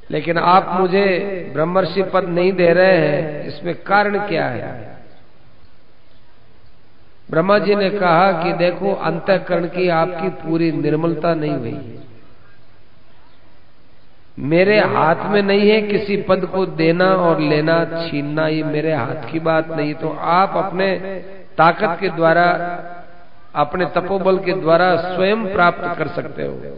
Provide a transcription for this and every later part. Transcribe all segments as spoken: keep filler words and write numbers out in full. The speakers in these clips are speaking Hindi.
लेकिन आप मुझे ब्रह्मर्षि पद नहीं दे रहे हैं, इसमें कारण क्या है? ब्रह्मा जी ने कहा कि देखो, अंतःकरण की आपकी पूरी निर्मलता नहीं हुई। मेरे हाथ में नहीं है किसी पद को देना और लेना, छीनना, ये मेरे हाथ की बात नहीं। तो आप अपने ताकत के द्वारा, अपने तपोबल के द्वारा स्वयं प्राप्त कर सकते हो।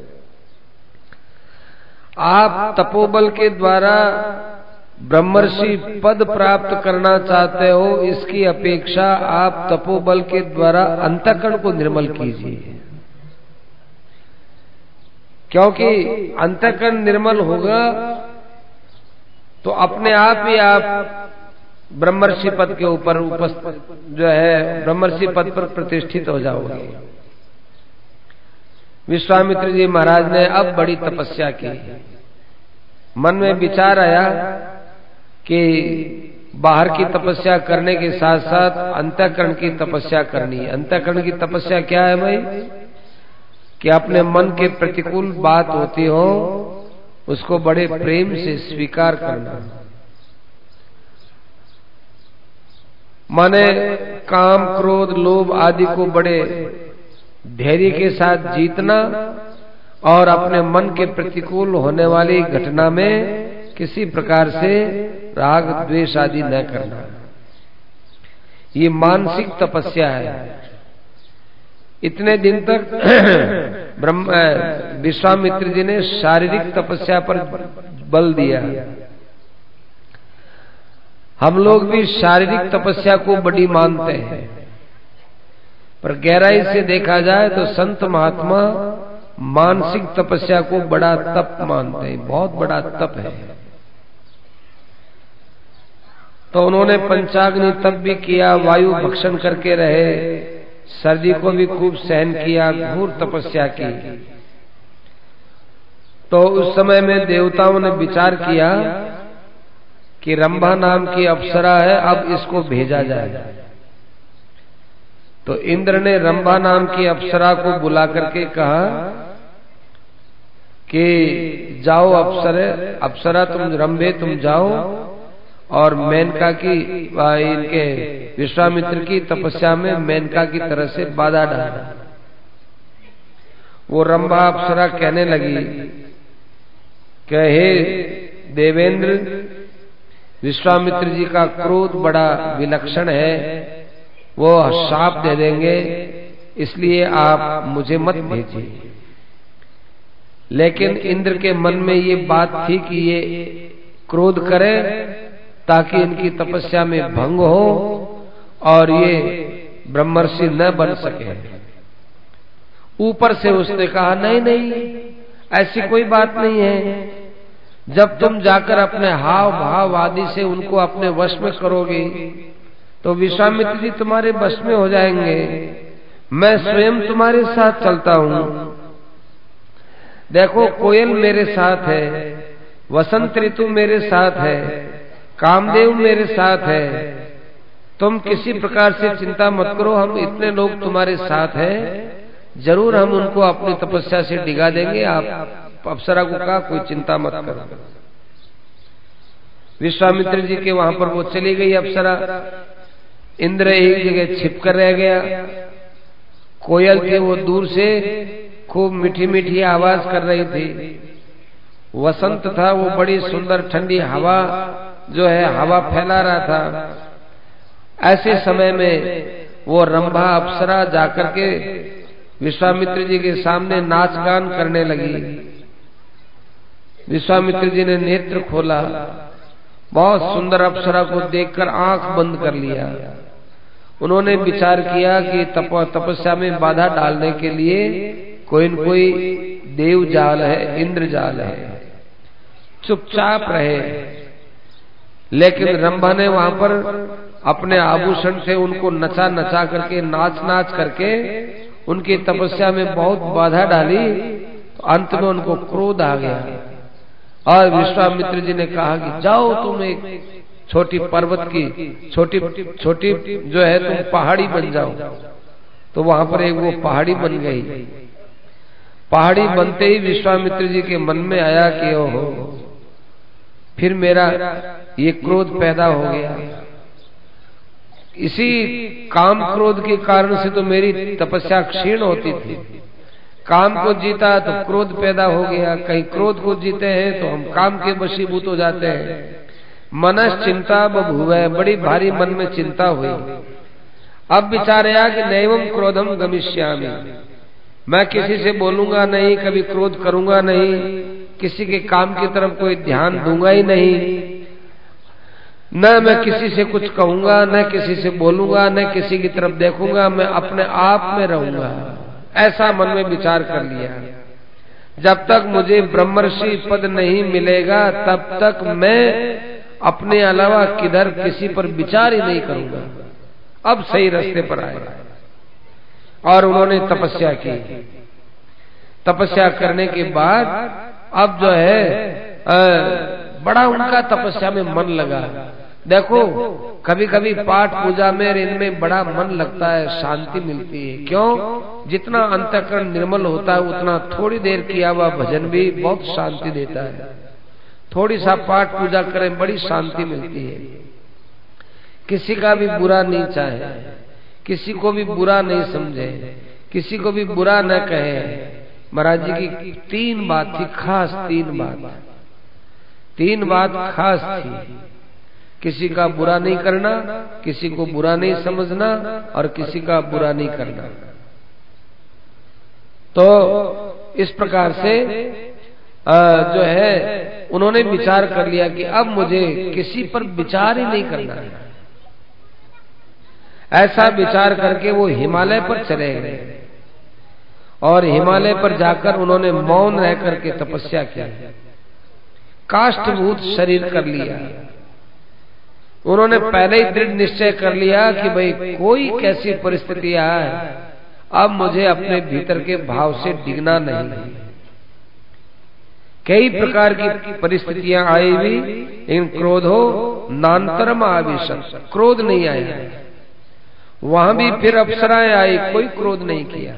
आप तपोबल के द्वारा ब्रह्मर्षि पद प्राप्त करना चाहते हो, इसकी अपेक्षा आप तपोबल के द्वारा अंतःकरण को निर्मल कीजिए, क्योंकि अंतःकरण निर्मल होगा तो अपने आप ही आप ब्रह्मर्षि पद के ऊपर उपस्थित जो है ब्रह्मर्षि पद पर प्रतिष्ठित हो जाओगे। विश्वामित्र जी महाराज ने अब बड़ी तपस्या की। मन में विचार आया कि बाहर की तपस्या करने के साथ साथ अंतःकरण की तपस्या करनी है। अंतःकरण की तपस्या क्या है भाई? कि अपने मन के प्रतिकूल बात होती हो उसको बड़े प्रेम से स्वीकार करना, माने काम, क्रोध, लोभ आदि को बड़े धैर्य के साथ जीतना और अपने मन के प्रतिकूल होने वाली घटना में किसी प्रकार से राग द्वेष आदि न करना। ये मानसिक तपस्या है। इतने दिन तक ब्रह्म विश्वामित्र जी ने शारीरिक तपस्या पर बल दिया। हम लोग भी शारीरिक तपस्या को बड़ी मानते हैं, पर गहराई से देखा जाए तो संत महात्मा मानसिक तपस्या को बड़ा तप मानते हैं, बहुत बड़ा तप है। तो उन्होंने पंचाग्नि तप भी किया, वायु भक्षण करके रहे, सर्दी को भी खूब सहन किया, घोर तपस्या की। तो उस समय में देवताओं ने विचार किया कि रंभा नाम की अप्सरा है, अब इसको भेजा जाए। तो इंद्र ने रंभा नाम की अप्सरा को बुला करके कहा कि जाओ अप्सरे अप्सरा तुम रंभे तुम जाओ और मेनका की इनके विश्वामित्र की तपस्या में मेनका की तरह से बाधा डाला। वो रंभा अप्सरा कहने लगी कि हे देवेंद्र, विश्वामित्र जी का क्रोध बड़ा विलक्षण है, वो शाप दे देंगे, इसलिए आप मुझे मत भेजिए। लेकिन इंद्र के मन में ये बात थी कि ये क्रोध करे ताकि इनकी तपस्या में भंग हो और ये ब्रह्मर्षि न बन सके। ऊपर से उसने कहा नहीं नहीं, ऐसी कोई बात नहीं है। जब तुम जाकर अपने हाव भाव आदि से उनको अपने वश में करोगे तो विश्वामित्र जी तुम्हारे वश में हो जाएंगे। मैं स्वयं तुम्हारे साथ चलता हूँ। देखो, कोयल मेरे साथ है, वसंत ऋतु मेरे साथ है, कामदेव मेरे साथ है। तुम किसी प्रकार से चिंता मत करो, हम इतने लोग तुम्हारे साथ हैं, जरूर हम उनको अपनी तपस्या से डिगा देंगे। आप अप्सरा को कहा कोई चिंता मत करो। विश्वामित्र जी के वहां पर वो चली गई अप्सरा। इंद्र एक जगह छिप कर रह गया। कोयल थी, वो दूर से खूब मीठी मीठी आवाज कर रही थी। वसंत था, वो बड़ी सुंदर ठंडी हवा जो है हवा फैला रहा था। ऐसे समय में वो रंभा अप्सरा जाकर के विश्वामित्र जी के सामने नाच गान करने लगी। विश्वामित्र जी ने नेत्र खोला, बहुत सुंदर अप्सरा को देखकर आंख बंद कर लिया। उन्होंने विचार किया कि तप, तपस्या में बाधा डालने के लिए कोई न कोई देव जाल है, इंद्र जाल है, चुपचाप रहे। लेकिन रंभा ने वहां पर अपने आभूषण से उनको नचा नचा करके, नाच नाच करके उनकी तपस्या में बहुत बाधा डाली। तो अंत में उनको क्रोध आ गया और विश्वामित्र जी ने कहा कि जाओ, तुम एक छोटी पर्वत की छोटी छोटी जो है तुम पहाड़ी बन जाओ। तो वहां पर एक वो पहाड़ी बन गई। पहाड़ी बनते ही विश्वामित्र जी के मन में आया कि ओहो, फिर मेरा ये क्रोध पैदा हो गया। इसी काम क्रोध के कारण से तो मेरी तपस्या क्षीण होती थी। काम को जीता तो क्रोध पैदा हो गया, कहीं क्रोध को जीते हैं तो हम काम के वशीभूत हो जाते हैं। मनस चिंता बभूवै, बड़ी भारी मन में चिंता हुई। अब विचार आया कि नैवम क्रोधम गमिष्यामि, मैं किसी से बोलूंगा नहीं, कभी क्रोध करूंगा नहीं, किसी के काम की तरफ कोई ध्यान दूंगा ही नहीं, न मैं किसी से कुछ कहूंगा, न किसी से बोलूंगा, न किसी की तरफ देखूंगा, मैं अपने आप में रहूंगा। ऐसा मन में विचार कर लिया। जब तक मुझे ब्रह्मर्षि पद नहीं मिलेगा तब तक मैं अपने अलावा किधर किसी पर विचार ही नहीं करूंगा। अब सही रास्ते पर आए और उन्होंने तपस्या की। तपस्या करने के बाद अब जो है आ, बड़ा उनका तपस्या में मन लगा। देखो कभी कभी पाठ पूजा में इनमें बड़ा मन लगता है, शांति मिलती है। क्यों? जितना अंतःकरण निर्मल होता है उतना थोड़ी देर किया हुआ भजन भी बहुत शांति देता है। थोड़ी सा पाठ पूजा करें बड़ी शांति मिलती है। किसी का भी बुरा नहीं चाहे, किसी को भी बुरा नहीं समझे, किसी को भी बुरा न कहे। महाराज जी की तीन बात थी, खास तीन बात तीन बात खास थी। किसी का बुरा नहीं करना, किसी को बुरा नहीं समझना और किसी का बुरा नहीं करना। तो इस प्रकार से जो है उन्होंने विचार कर लिया कि अब मुझे किसी पर विचार ही नहीं करना है। ऐसा विचार करके वो हिमालय पर चले गए और हिमालय पर जाकर उन्होंने मौन रह करके तपस्या की। काष्ठभूत शरीर कर लिया। उन्होंने पहले ही दृढ़ निश्चय कर लिया कि भाई कोई कैसी परिस्थिति आए अब मुझे अपने भीतर के भाव से डिगना नहीं। कई प्रकार की परिस्थितियां आई भी, इन क्रोध हो नान्तरम आविशं, क्रोध नहीं आया। वहां भी फिर अप्सराएं आई, कोई क्रोध नहीं किया।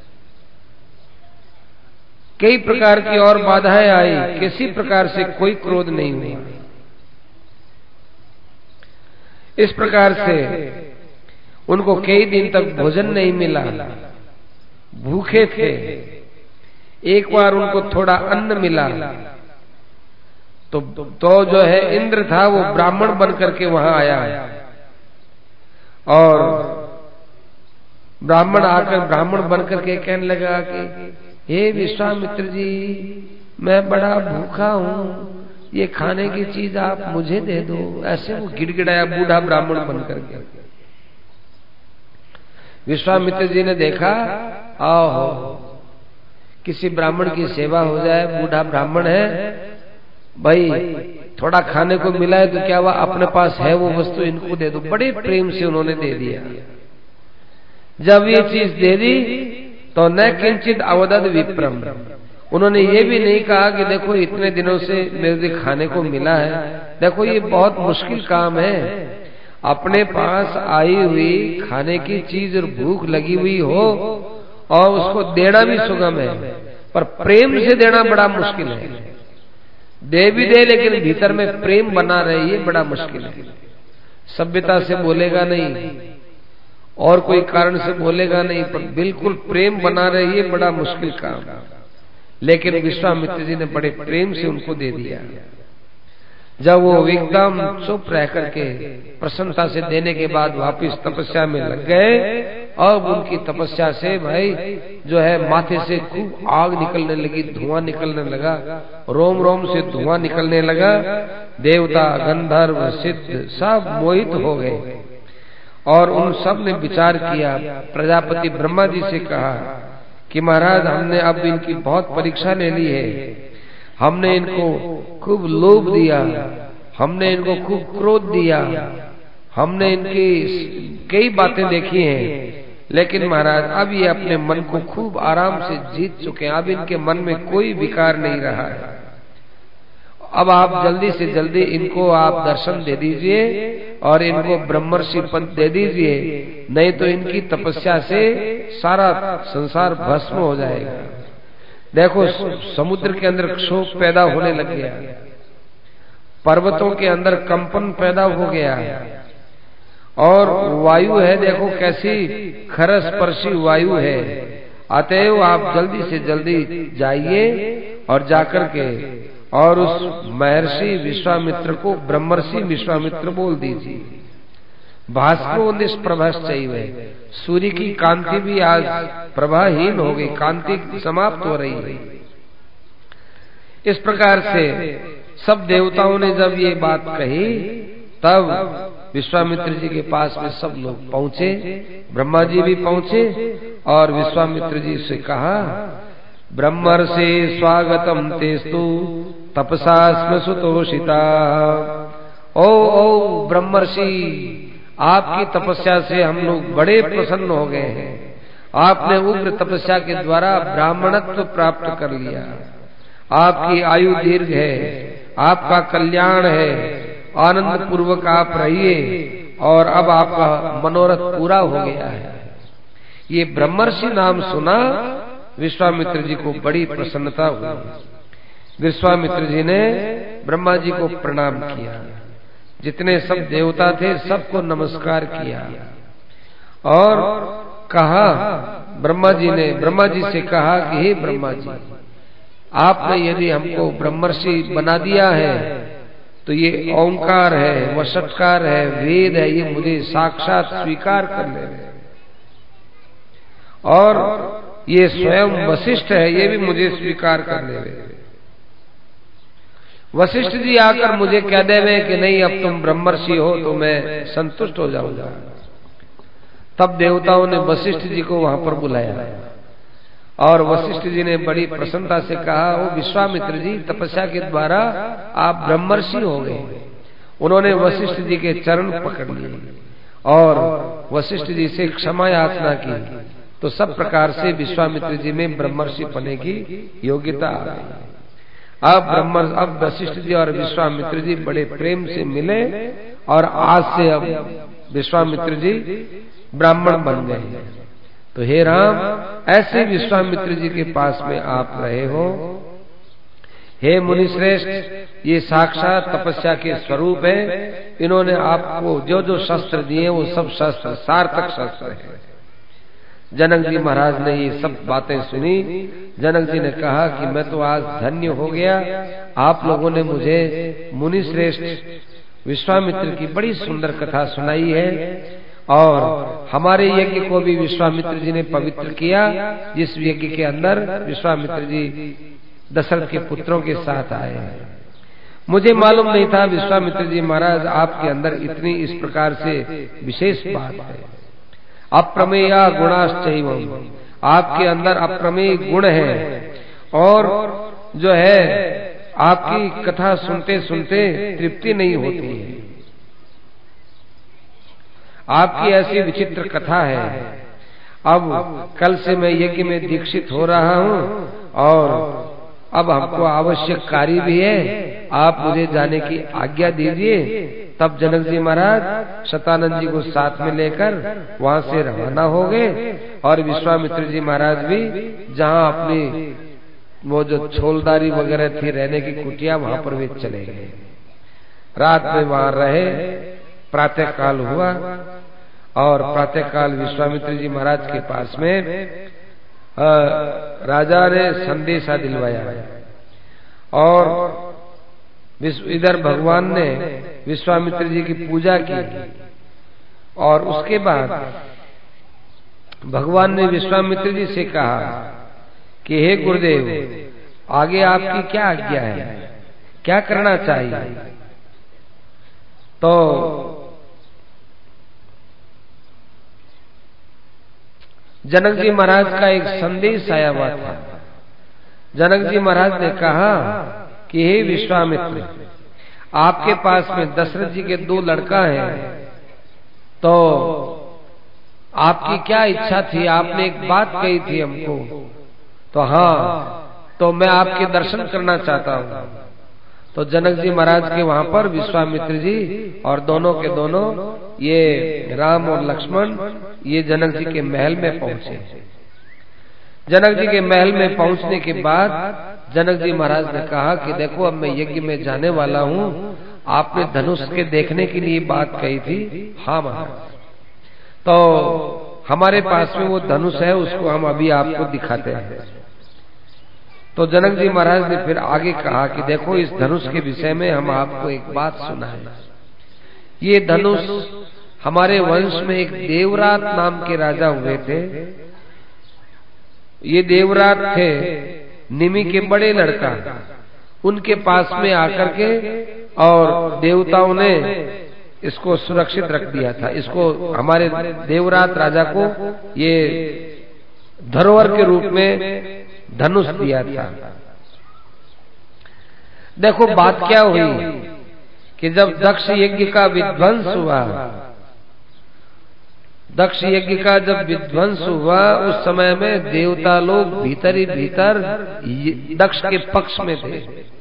कई प्रकार की और बाधाएं आई, किसी प्रकार से कोई क्रोध नहीं हुआ। इस प्रकार से उनको कई दिन तक भोजन नहीं मिला, भूखे थे। एक बार उनको थोड़ा अन्न मिला तो तो जो है इंद्र था वो ब्राह्मण बन करके वहां आया और ब्राह्मण आकर ब्राह्मण बन करके कहने लगा कि हे विश्वामित्र जी, मैं बड़ा भूखा हूँ, ये खाने की चीज आप मुझे दे दो। ऐसे वो गिड़गिड़ाया बूढ़ा ब्राह्मण बन करके। विश्वामित्र जी ने देखा, आओ किसी ब्राह्मण की सेवा हो जाए, बूढ़ा ब्राह्मण है भाई, थोड़ा खाने को मिला है तो क्या हुआ, अपने पास है वो वस्तु इनको दे दो। बड़े प्रेम से उन्होंने दे दिया। जब ये चीज दे दी तो न किंचित अवदद विप्रम, उन्होंने ये भी नहीं कहा कि देखो इतने दिनों से मेरे खाने को मिला है, देखो ये बहुत मुश्किल काम है, अपने पास आई हुई खाने की चीज और भूख लगी हुई हो और उसको देना भी सुगम है, पर प्रेम से देना बड़ा मुश्किल है। दे भी दे लेकिन भीतर में प्रेम बना रहे, ये बड़ा मुश्किल है। सभ्यता से बोलेगा नहीं और कोई कारण से बोलेगा नहीं, पर बिल्कुल प्रेम बना रहे, ये बड़ा मुश्किल काम। लेकिन विश्वामित्र जी ने बड़े प्रेम से उनको दे दिया। जब वो एकदम चुप रह करके प्रसन्नता से देने के बाद वापिस तपस्या में लग गए, अब उनकी तपस्या से भाई जो है माथे से खूब आग निकलने लगी, धुआं निकलने लगा, रोम रोम से धुआं निकलने लगा। देवता, गंधर्व, सिद्ध सब मोहित हो गए और उन सब ने विचार किया। प्रजापति ब्रह्मा जी से कहा कि महाराज, हमने अब इनकी बहुत परीक्षा ले ली है, हमने इनको खूब लोभ दिया, हमने इनको खूब क्रोध दिया, हमने इनकी कई बातें देखी हैं, लेकिन महाराज अब ये अपने मन को खूब आराम से जीत चुके हैं। अब इनके मन में कोई विकार नहीं रहा है। अब आप जल्दी से जल्दी इनको आप दर्शन दे दीजिए और इनको ब्रह्मर्षि पद दे दीजिए, नहीं तो इनकी तपस्या से सारा संसार भस्म हो जाएगा। देखो समुद्र के अंदर क्षोभ पैदा होने लग गया। पर्वतों के अंदर कंपन पैदा हो गया है। और वायु है, देखो कैसी खरस्पर्शी वायु है। अतएव आप जल्दी से जल्दी जाइए और जाकर के और उस महर्षि विश्वामित्र को ब्रह्मर्षि विश्वामित्र बोल दीजिए। भास्करो निष्प्रभश्चैव, सूर्य की कांति भी आज प्रभाहीन हो गई, कांति समाप्त हो रही है। इस प्रकार से सब देवताओं ने जब ये बात कही, तब विश्वामित्र जी के पास में सब लोग पहुंचे, ब्रह्मा जी भी पहुंचे और विश्वामित्र जी से कहा, ब्रह्मर्षि स्वागतम तेस्तु तपसा स्म सुतोषिता। ओ ओ ब्रह्मर्षि, आपकी तपस्या से हम लोग बड़े प्रसन्न हो गए हैं। आपने उग्र तपस्या के द्वारा ब्राह्मणत्व प्राप्त कर लिया। आपकी आयु दीर्घ है, आपका कल्याण है, आनंद पूर्वक आप रहिए और अब आपका मनोरथ पूरा हो गया है। ये ब्रह्मर्षि नाम सुना विश्वामित्र जी को बड़ी प्रसन्नता हुई। विश्वामित्र जी ने ब्रह्मा जी को प्रणाम किया, जितने सब देवता थे सबको नमस्कार किया और कहा, ब्रह्मा जी ने ब्रह्मा जी से कहा कि हे ब्रह्मा जी, आपने यदि हमको ब्रह्मर्षि बना दिया है तो ये ओंकार है, वषट्कार है, वेद है, ये मुझे साक्षात स्वीकार कर ले। और ये स्वयं वशिष्ठ है, ये भी मुझे स्वीकार कर ले। वशिष्ठ जी आकर मुझे कह देवे कि नहीं अब तुम ब्रह्मर्षि हो तो मैं संतुष्ट हो जाऊंगा। तब देवताओं ने वशिष्ठ जी को वहां पर बुलाया और वशिष्ठ जी ने बड़ी प्रसन्नता से कहा, ओ विश्वामित्र जी, तपस्या के द्वारा आप ब्रह्मर्षि हो गए। उन्होंने वशिष्ठ जी के चरण पकड़ लिए और वशिष्ठ जी से क्षमा याचना की, तो सब प्रकार से विश्वामित्र जी में ब्रह्मर्षि बने की योग्यता आ गई। अब ब्रह्म अब वशिष्ठ जी और विश्वामित्र जी बड़े प्रेम से मिले और आज से अब विश्वामित्र जी ब्राह्मण बन गए। तो हे राम, ऐसे विश्वामित्र जी के पास में आप रहे हो। हे मुनिश्रेष्ठ, ये साक्षात तपस्या के स्वरूप है। इन्होंने आपको जो जो शस्त्र दिए वो सब शस्त्र सार्थक शस्त्र है। जनक जी महाराज ने ये सब बातें सुनी। जनक जी ने कहा कि मैं तो आज धन्य हो गया, आप लोगों ने मुझे मुनिश्रेष्ठ विश्वामित्र की बड़ी सुंदर कथा सुनाई है और हमारे यज्ञ को भी विश्वामित्र जी ने पवित्र किया, जिस यज्ञ के अंदर विश्वामित्र जी दशरथ के पुत्रों के साथ आए हैं। मुझे मालूम नहीं था विश्वामित्र जी महाराज आपके अंदर इतनी इस प्रकार से विशेष बात है। अप्रमेया गुणाश्चैव, आपके अंदर अप्रमेय गुण है और जो है आपकी कथा सुनते सुनते तृप्ति नहीं होती है। आपकी ऐसी विचित्र कथा है। अब कल से मैं यज्ञ में दीक्षित हो रहा हूँ और अब हमको आवश्यक कार्य भी है, आप मुझे जाने की आज्ञा दीजिए। तब जनक जी महाराज शतानंद जी को साथ में लेकर वहां से रवाना हो गए और विश्वामित्र जी महाराज भी जहां अपनी वो जो छोलदारी वगैरह थी रहने की कुटिया, वहां पर वे चले गए। रात में वहां रहे। प्रातः काल हुआ और प्रातः काल विश्वामित्र जी महाराज के पास में आ, राजा ने संदेशा दिलवाया और इधर भगवान ने विश्वामित्र जी की पूजा की और उसके बाद भगवान ने विश्वामित्र जी से कहा कि हे गुरुदेव, आगे आपकी क्या आज्ञा है, क्या करना चाहिए। तो जनक जी महाराज का एक संदेश आया हुआ था। जनक जी महाराज ने कहा कि हे विश्वामित्र, आपके पास में दशरथ जी के दो लड़का हैं, तो आपकी क्या इच्छा थी, आपने एक बात कही थी हमको, तो हाँ, तो मैं आपके दर्शन करना चाहता हूँ। तो जनक जी महाराज के वहां पर विश्वामित्र जी और दोनों के दोनों ये राम और लक्ष्मण ये जनक जी के महल में पहुंचे। जनक जी के महल में पहुंचने के बाद जनक जी महाराज ने कहा कि देखो अब मैं यज्ञ में जाने वाला हूँ, आपने धनुष के देखने के लिए बात कही थी। हाँ महाराज, तो हमारे पास में वो धनुष है, उसको हम अभी आपको दिखाते हैं। तो जनक जी महाराज ने फिर आगे कहा कि देखो, इस धनुष के विषय में हम आपको एक बात सुनाएं। ये धनुष हमारे वंश में एक देवरात नाम के राजा हुए थे। ये देवरात थे निमि के बड़े लड़का, उनके पास में आकर के और देवताओं ने इसको सुरक्षित रख दिया था। इसको हमारे देवरात राजा को ये धरोहर के रूप में धनुष दिया था। देखो बात क्या हुई कि जब दक्ष यज्ञ का विध्वंस हुआ, दक्ष यज्ञ का जब विध्वंस हुआ, उस समय में देवता लोग भीतर ही भीतर दक्ष के पक्ष में थे।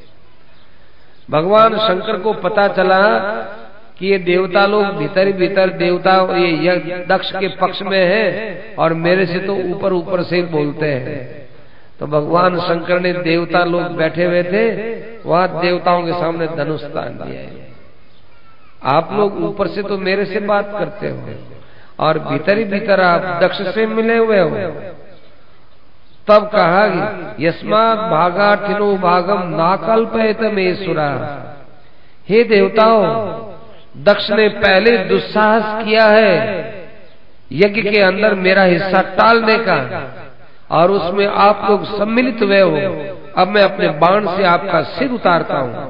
भगवान शंकर को पता चला कि ये देवता लोग भीतर ही भीतर देवता ये दक्ष के पक्ष में है और मेरे से तो ऊपर ऊपर से बोलते हैं। तो भगवान शंकर ने, देवता लोग बैठे हुए थे वहां, देवताओं के सामने धनुष तान दिया है। आप लोग ऊपर से तो मेरे से बात करते हो और भीतर ही भीतर आप दक्ष से मिले हुए हो। तब कहा कि यस्मात् भागाठिनो भागम नाकल्पयत मे सुरा। हे देवताओं, दक्ष ने पहले दुस्साहस किया है यज्ञ के अंदर मेरा हिस्सा टालने का, और उसमें आप लोग सम्मिलित हुए हो। अब मैं अपने बाण से आपका सिर उतारता हूं।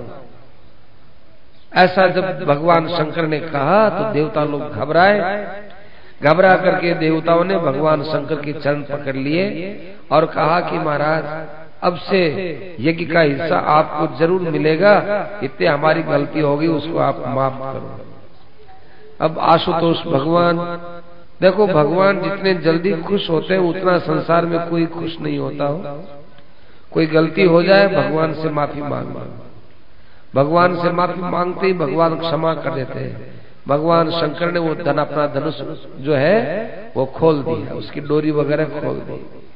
ऐसा जब भगवान शंकर ने कहा तो देवता लोग घबराए। घबरा करके देवताओं ने भगवान शंकर के चरण पकड़ लिए और कहा कि महाराज, अब से यज्ञ का हिस्सा आपको जरूर मिलेगा, इतने हमारी गलती होगी, उसको आप माफ करो। अब आशुतोष भगवान, देखो भगवान जितने जल्दी खुश होते हैं उतना संसार में कोई खुश नहीं होता हो। कोई गलती हो जाए भगवान से माफी मांगना, भगवान से माफी मांगते ही भगवान क्षमा कर देते हैं। भगवान शंकर ने वो धन अपना धनुष जो है वो खोल दिया, उसकी डोरी वगैरह खोल दी।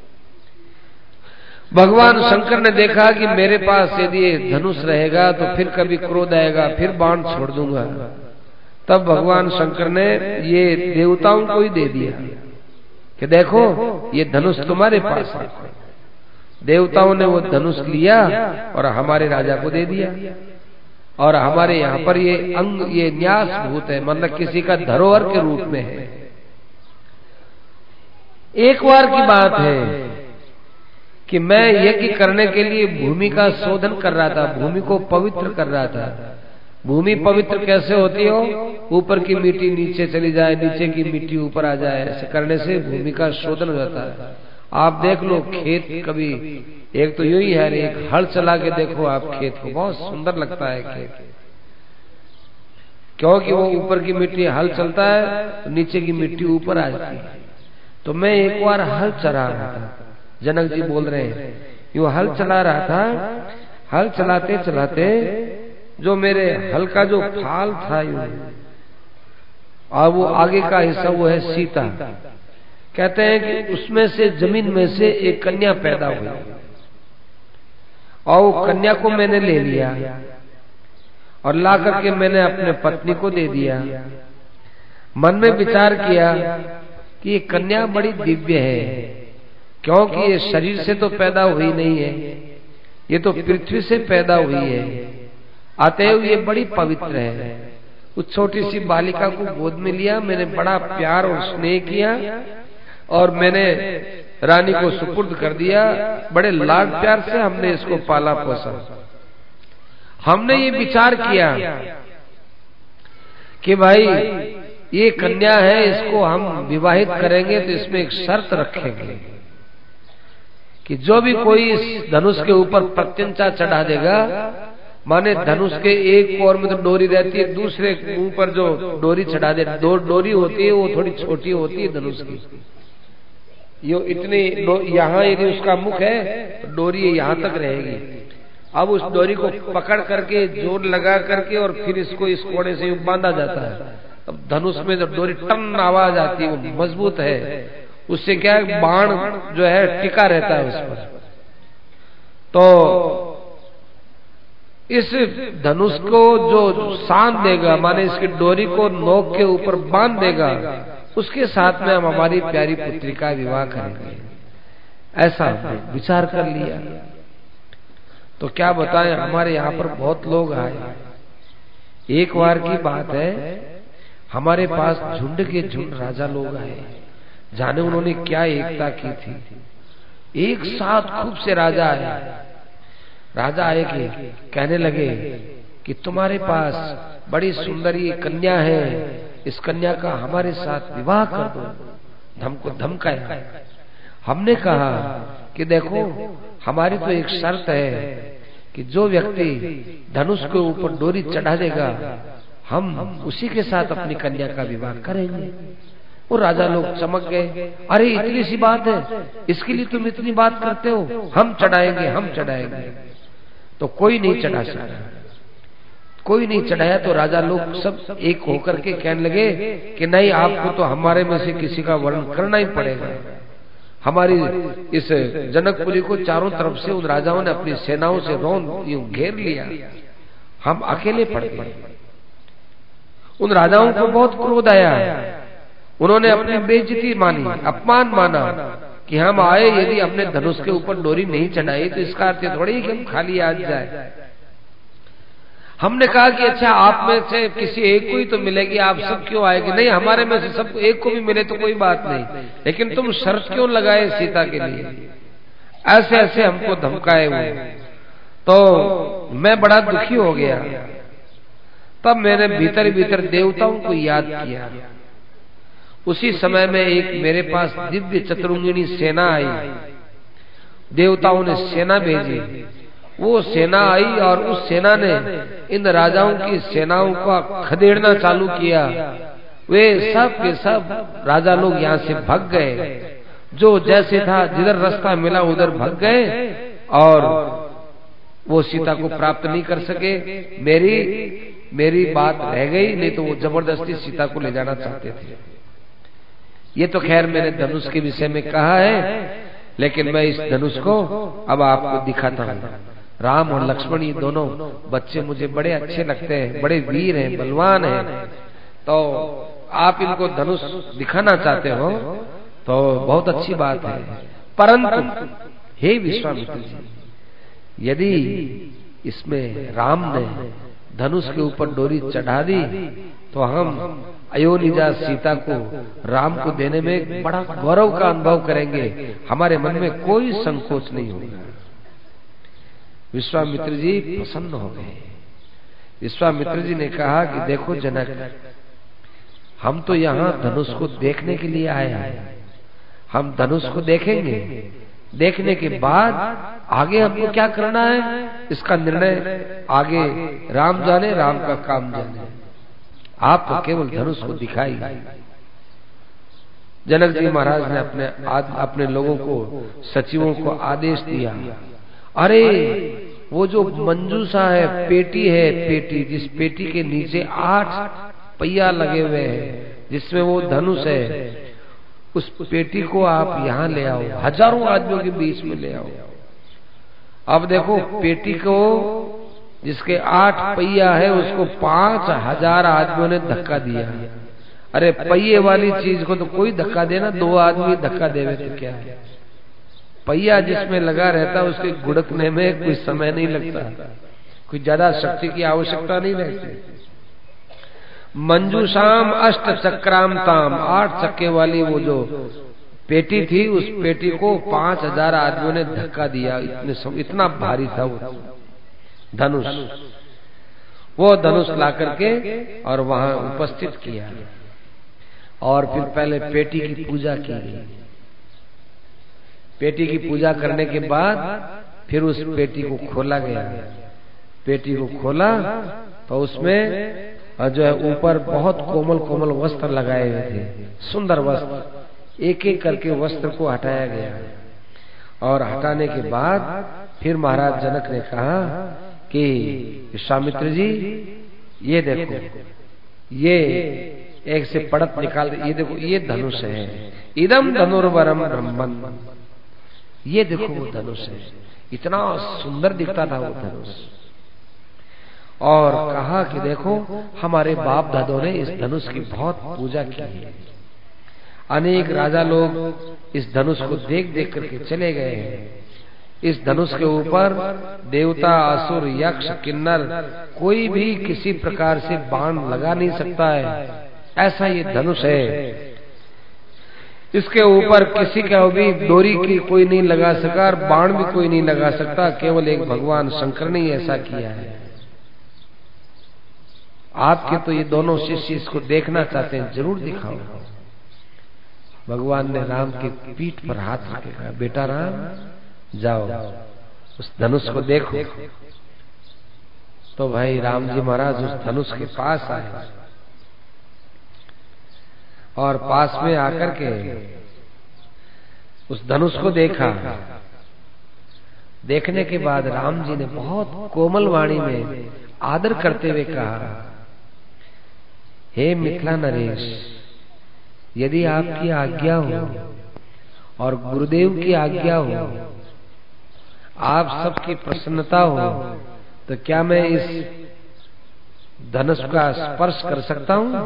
भगवान शंकर ने देखा कि मेरे पास यदि धनुष रहेगा तो फिर कभी क्रोध आएगा, फिर बाण छोड़ दूंगा। तब भगवान शंकर ने ये देवताओं को ही दे दिया कि देखो ये धनुष तुम्हारे पास है। देवताओं ने वो धनुष लिया और हमारे राजा को दे दिया। और हमारे यहाँ पर ये अंग, ये न्यास भूत है, मतलब किसी का धरोहर के रूप में है। एक बार की बात है कि मैं यज्ञ करने के लिए भूमि का शोधन कर रहा था, भूमि को पवित्र कर रहा था। भूमि पवित्र कैसे होती हो? ऊपर की मिट्टी नीचे चली जाए, नीचे की मिट्टी ऊपर आ जाए, ऐसे करने से भूमि का शोधन हो जाता है। आप देख लो खेत, कभी एक तो यही है, एक हल चला के देखो आप खेत को, बहुत सुंदर लगता है खेत, क्योंकि वो ऊपर की मिट्टी हल चलता है तो नीचे की मिट्टी ऊपर आ जाती है। तो मैं एक बार हल चला रहा था, जनक जी बोल रहे हैं, यो हल चला रहा था। हल चलाते चलाते जो मेरे हल का जो फाल था यूं, और वो आगे का हिस्सा वो है सीता, कहते हैं कि उसमें से जमीन में से एक कन्या पैदा हुई और वो कन्या को मैंने ले लिया और ला करके मैंने अपने पत्नी को दे दिया। मन में विचार किया कि ये कन्या बड़ी दिव्य है, क्योंकि ये शरीर से तो पैदा हुई नहीं है, ये तो पृथ्वी से पैदा हुई है, अतएव ये बड़ी पवित्र है। उस छोटी सी बालिका को गोद में लिया, मैंने बड़ा प्यार और स्नेह किया और मैंने रानी को सुपुर्द कर दिया। बड़े लाड प्यार से हमने इसको पाला पोसा। हमने ये विचार किया कि भाई ये कन्या है, इसको हम विवाहित करेंगे तो इसमें एक शर्त रखेंगे कि जो भी कोई इस धनुष के ऊपर प्रत्यंचा चढ़ा देगा, माने धनुष के एक ओर में तो डोरी रहती है, दूसरे ऊपर जो डोरी चढ़ा दे, दो डोरी होती है वो थोड़ी छोटी होती है धनुष की, यो इतनी यहाँ यदि उसका मुख है तो डोरी यहाँ तक रहेगी। अब उस डोरी को पकड़ करके जोर लगा करके और फिर इसको इस कोने से बांधा जाता है। अब धनुष में जब डोरी टन आवाज आती है, वो मजबूत है, उससे क्या है बाण जो है टिका रहता है उस पर। तो इस धनुष को जो सांध देगा, माने इसकी डोरी को नोक के ऊपर बांध देगा, उसके साथ में हम हमारी प्यारी पुत्री का विवाह करेंगे। ऐसा हमने विचार कर लिया। तो क्या बताएं, हमारे यहाँ पर बहुत लोग आए। एक बार की बात है, हमारे पास झुंड के झुंड राजा लोग आए। जाने उन्होंने क्या एकता की थी। एक साथ खूब से राजा आए। राजा आए कि कहने लगे कि तुम्हारे पास बड़ी सुंदर ये कन्या है, इस कन्या का हमारे साथ विवाह कर दो। हमको धमकाया। हमने कहा कि देखो, हमारी तो एक शर्त है कि जो व्यक्ति धनुष के ऊपर डोरी चढ़ा देगा, हम उसी के साथ अपनी कन्या का विवाह करेंगे। वो राजा लोग चमक गए। अरे इतनी सी बात है, इसके लिए तुम इतनी बात करते हो? हम चढ़ाएंगे, हम चढ़ाएंगे। तो कोई नहीं चढ़ा सका, कोई नहीं चढ़ाया। तो राजा लोग सब एक होकर के कहने लगे कि नहीं, आपको तो हमारे में से किसी का वर्णन करना ही पड़ेगा। हमारी इस जनकपुरी को चारों तरफ से उन राजाओं ने अपनी सेनाओं से रोन यूं घेर लिया। हम अकेले पड़ गए। उन राजाओं को बहुत क्रोध आया। उन्होंने अपनी बेइज्जती मानी, अपमान माना कि हम आए, यदि हमने धनुष के ऊपर डोरी नहीं चढ़ाई तो इसका अर्थ थोड़ी कि हम खाली आज जाए। हमने कहा कि अच्छा, आप में से किसी एक को ही तो मिलेगी, आप सब क्यों आएगी? नहीं, हमारे में से सब एक को भी मिले तो कोई बात नहीं, लेकिन तुम शर्त क्यों लगाए सीता के लिए? ऐसे ऐसे हमको धमकाए हुए। तो मैं बड़ा दुखी हो गया। तब मैंने भीतर भीतर देवताओं को याद किया। उसी समय में एक मेरे पास दिव्य चतुरंगिणी सेना आई। देवताओं ने सेना भेजी। वो सेना आई और उस सेना ने इन राजाओं की सेनाओं का खदेड़ना चालू किया। वे सब के सब राजा लोग यहाँ से भाग गए। जो जैसे था, जिधर रास्ता मिला उधर भाग गए और वो सीता को प्राप्त नहीं कर सके। मेरी मेरी बात रह गई, नहीं तो वो जबरदस्ती सीता को ले जाना चाहते थे। ये तो खैर मैंने धनुष के विषय में कहा है, लेकिन मैं इस धनुष को अब आपको दिखाता हूँ। राम और लक्ष्मण ये दोनों बच्चे मुझे बड़े अच्छे लगते हैं, बड़े वीर हैं, बलवान हैं। तो आप इनको धनुष दिखाना चाहते हो तो बहुत अच्छी बात है। परंतु हे विश्वामित्र जी, यदि इसमें राम ने धनुष के ऊपर डोरी चढ़ा दी तो हम अयोनिजा सीता को राम को देने में बड़ा गौरव का अनुभव करेंगे। हमारे मन में कोई संकोच नहीं होगा। विश्वामित्र जी प्रसन्न हो गए। विश्वामित्र जी ने कहा कि देखो जनक, हम तो यहाँ धनुष को देखने के लिए आए हैं। हम धनुष को देखेंगे, देखने के बाद आगे हमको क्या करना है इसका निर्णय आगे राम जाने, राम का काम जाने। आप तो केवल धनुष को दिखाई। जनक जी महाराज ने अपने आद, अपने लोगों को, सचिवों को आदेश दिया, अरे वो जो मंजूषा है, पेटी है, पेटी जिस पेटी के नीचे आठ पहिया लगे हुए हैं, जिसमें वो धनुष है, उस पेटी को आप यहाँ ले आओ, हजारों आदमियों के बीच में ले आओ। अब देखो, पेटी को जिसके आठ पहिया है उसको पांच हजार आदमियों ने धक्का दिया। अरे पहिए वाली चीज को तो कोई धक्का देना, दो आदमी धक्का देवे तो क्या है। पहिया जिसमें लगा रहता है उसके गुड़कने में कोई समय नहीं लगता, कोई ज्यादा शक्ति की आवश्यकता नहीं रहती। मंजूषाम अष्ट चक्रामताम, आठ चक्के वाली वो जो पेटी थी, उस पेटी को पांच हजार आदमियों ने धक्का दिया। इतने इतना भारी था वो धनुष। वो धनुष ला करके और वहां उपस्थित किया और फिर पहले पेटी की पूजा की गई। पेटी की पूजा करने के बाद फिर उस पेटी को खोला गया। पेटी को खोला तो उसमें जो है ऊपर बहुत कोमल कोमल वस्त्र लगाए हुए थे, सुंदर वस्त्र। एक एक करके वस्त्र को हटाया गया और हटाने के बाद फिर महाराज जनक ने कहा कि विश्वामित्र जी, ये देखो, ये एक से पड़त निकाल दे, ये देखो ये धनुष है, इदम धनुर्वरम ब्रह्मन, ये देखो वो धनुष है। इतना सुंदर दिखता था वो धनुष। और कहा कि देखो हमारे बाप दादों ने इस धनुष की बहुत पूजा की है। अनेक राजा लोग इस धनुष को देख देख करके चले गए हैं। इस धनुष के ऊपर देवता, असुर, यक्ष, किन्नर कोई भी किसी प्रकार से बाण लगा नहीं सकता है, ऐसा ये धनुष है। इसके ऊपर किसी का भी डोरी की कोई नहीं लगा सका और बाण भी कोई नहीं लगा सकता, केवल एक भगवान शंकर ने ऐसा किया है। आपके तो ये दोनों शिष्य इसको देखना चाहते हैं, जरूर दिखाओ। भगवान ने राम की पीठ पर हाथ रख के कहा, बेटा राम जाओ उस धनुष को देखो। तो भाई राम जी महाराज उस धनुष के पास आए और पास में आकर के उस धनुष को देखा। देखने के बाद राम जी ने बहुत कोमल वाणी में आदर करते हुए कहा, हे मिथिला नरेश, यदि आपकी आज्ञा हो और गुरुदेव की आज्ञा हो, आप सबकी प्रसन्नता हो, तो क्या मैं इस धनुष का स्पर्श कर सकता हूं?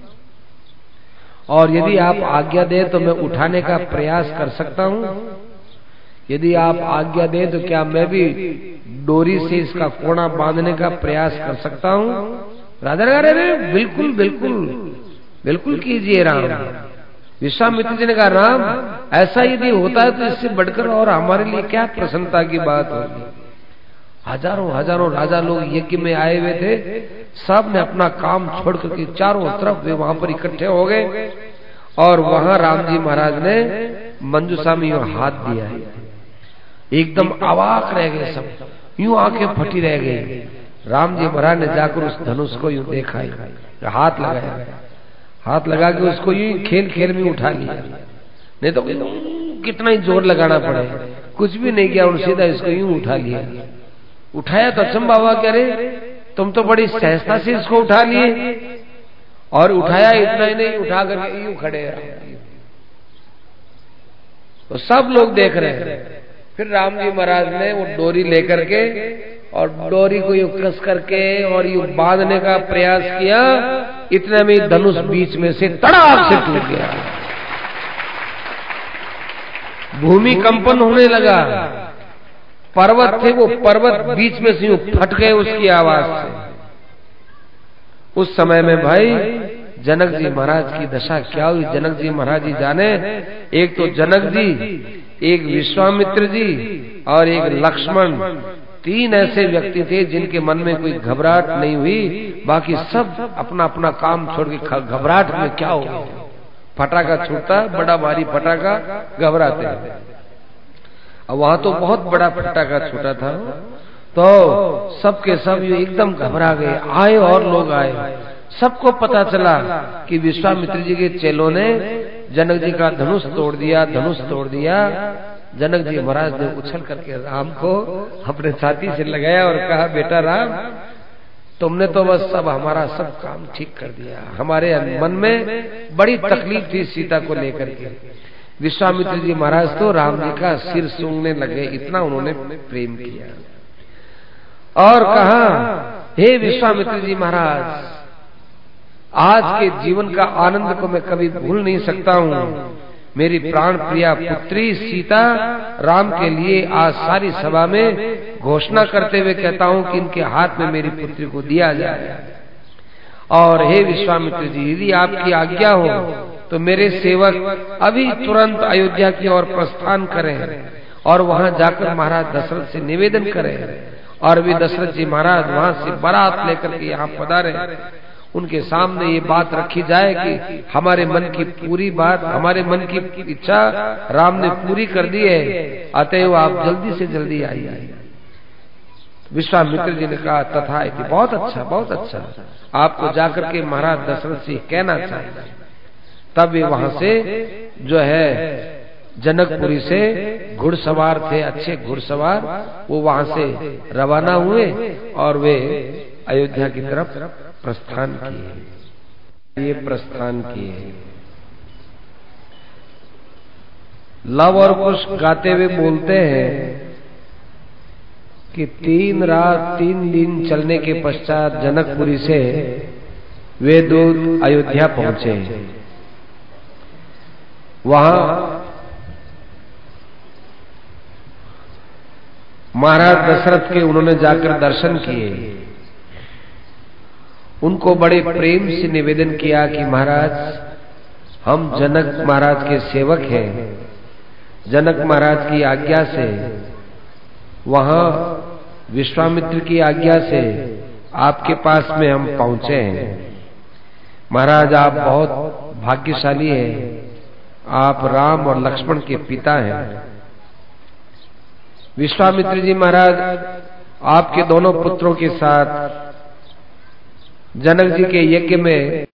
और यदि आप आज्ञा दें तो मैं उठाने का प्रयास कर सकता हूं। यदि आप आज्ञा दें तो क्या मैं भी डोरी से इसका कोना बांधने का प्रयास कर सकता हूं? राजा ने कहा, बिल्कुल बिल्कुल बिल्कुल कीजिए राम। विश्वामित्र जी ने कहा, राम ऐसा यदि होता है तो इससे बढ़कर और हमारे लिए क्या प्रसन्नता की बात होगी। हजारों हजारों राजा लोग यज्ञ में आए हुए थे, सब ने अपना काम छोड़ करके चारों तरफ वे वहां पर इकट्ठे हो गए और वहां राम जी महाराज ने मंजूषा में यूं हाथ दिया, एकदम अवाक रह गए सब, यूं आंखें फटी रह गई। राम जी महाराज ने जाकर उस धनुष को यूं देखा, हाथ लगाया, हाथ लगा के उसको यूं खेल खेल में उठा लिया। नहीं तो कितना ही जोर लगाना पड़े, कुछ भी नहीं किया, उन्होंने सीधा इसको यूं उठा लिया। उठाया तो अचंभा हुआ, कह रहे तुम तो बड़ी सहजता से इसको उठा लिए। और उठाया इतना ही नहीं, उठा करके यूं खड़े रहे। तो सब लोग देख रहे हैं। फिर राम जी महाराज ने वो डोरी लेकर के और डोरी को यूं कस करके और यूं बांधने का प्रयास किया, इतने में धनुष बीच में से तड़ाक से टूट गया। भूमि कंपन होने लगा। पर्वत थे, वो पर्वत बीच में से यूं फट गए उसकी आवाज से। उस समय में भाई जनक जी महाराज की दशा क्या हुई, जनक जी महाराज जी जाने। एक तो जनक जी, एक विश्वामित्र जी और एक लक्ष्मण, तीन ऐसे व्यक्ति थे जिनके मन में कोई घबराहट नहीं हुई। बाकी सब अपना अपना काम छोड़ के घबराहट में क्या हो, फटाका छूटता, बड़ा भारी फटाका, घबराते। अब वहां तो बहुत बड़ा फटाका छूटा था, तो सबके सब ये एकदम घबरा गए। आए और लोग आए, सबको पता चला कि विश्वामित्र जी के चेलों ने जनक जी का धनुष तोड़ दिया, धनुष तोड़ दिया। जनक जी महाराज ने उछल करके राम को अपने छाती से लगाया और कहा, बेटा राम, तुमने तो बस सब हमारा सब काम ठीक कर दिया। हमारे मन में बड़ी तकलीफ थी सीता को लेकर के। विश्वामित्र जी महाराज तो राम जी का सिर सूंघने लगे, इतना उन्होंने प्रेम किया। और कहा, हे विश्वामित्र जी महाराज, आज के जीवन का आनंद को मैं कभी भूल नहीं सकता हूँ। मेरी प्राण प्रिया पुत्री सीता राम के लिए आज सारी सभा में घोषणा करते हुए कहता हूँ कि इनके हाथ में मेरी पुत्री को दिया जाए। और हे विश्वामित्र जी, यदि आपकी आज्ञा हो तो मेरे सेवक अभी तुरंत अयोध्या की ओर प्रस्थान करें और वहां जाकर महाराज दशरथ से निवेदन करें। और भी दशरथ जी महाराज वहां से बारात लेकर के यहाँ पधारे, उनके सामने ये बात रखी जाए कि हमारे मन की पूरी बात, हमारे मन की इच्छा राम ने पूरी कर दी है, अतएव आप जल्दी से जल्दी आइए। विश्वामित्र जी ने कहा, तथा इति, बहुत अच्छा बहुत अच्छा, आपको जाकर के महाराज दशरथ से कहना चाहिए। तब वे वहां से जो है जनकपुरी से घुड़सवार थे, अच्छे घुड़सवार, वो वहां से रवाना हुए और वे अयोध्या की तरफ प्रस्थान किए। ये प्रस्थान किए। लव और कुश गाते हुए बोलते हैं कि तीन रात तीन दिन चलने के पश्चात जनकपुरी से वे दूत अयोध्या पहुंचे। वहां महाराज दशरथ के उन्होंने जाकर दर्शन किए। उनको बड़े प्रेम से निवेदन किया कि महाराज, हम जनक महाराज के सेवक हैं। जनक महाराज की आज्ञा से, वहां विश्वामित्र की आज्ञा से आपके पास में हम पहुंचे हैं। महाराज, आप बहुत भाग्यशाली हैं। आप राम और लक्ष्मण के पिता हैं। विश्वामित्र जी महाराज आपके दोनों पुत्रों के साथ जनक जी के यज्ञ में